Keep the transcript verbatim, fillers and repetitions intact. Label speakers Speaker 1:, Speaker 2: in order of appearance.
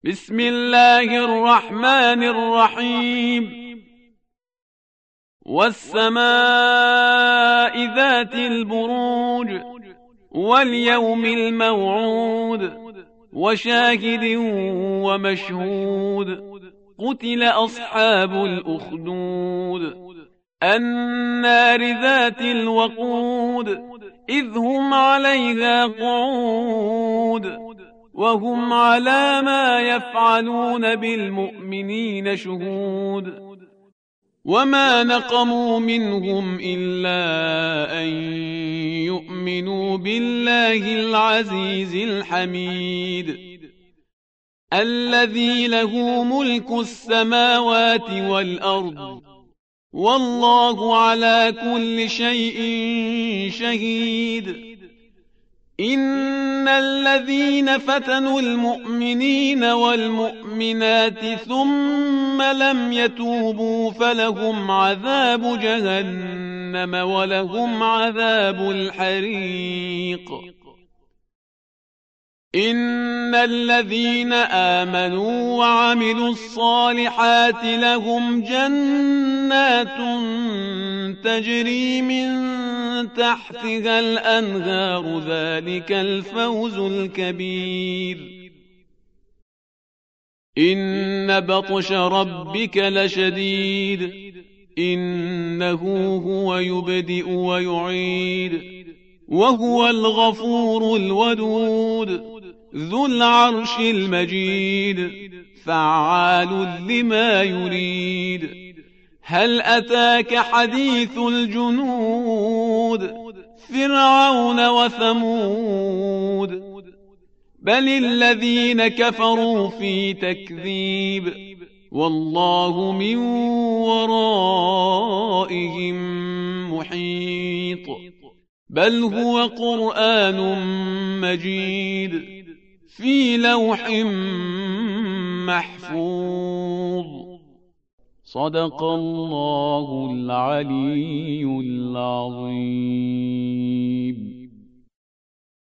Speaker 1: بسم الله الرحمن الرحيم والسماء ذات البروج واليوم الموعود وشاهد ومشهود قتل أصحاب الأخدود النار ذات الوقود إذ هم عليها قعود وهم على ما يفعلون بالمؤمنين شهود وما نقموا منهم إلا أن يؤمنوا بالله العزيز الحميد الذي له ملك السماوات والأرض والله على كل شيء شهيد إن الذين فتنوا المؤمنين والمؤمنات ثم لم يتوبوا فلهم عذاب جهنم ولهم عذاب الحريق إن الذين آمنوا وعملوا الصالحات لهم جنات تجري من تحتها الأنهار ذلك الفوز الكبير إن بطش ربك لشديد إنه هو يبدئ ويعيد وهو الغفور الودود ذو العرش المجيد فعال لما يريد هل أتاك حديث الجنود فرعون وثمود بل الذين كفروا في تكذيب والله من ورائهم محيط بل هو قرآن مجيد في لوح محفوظ صدق الله العلي العظيم.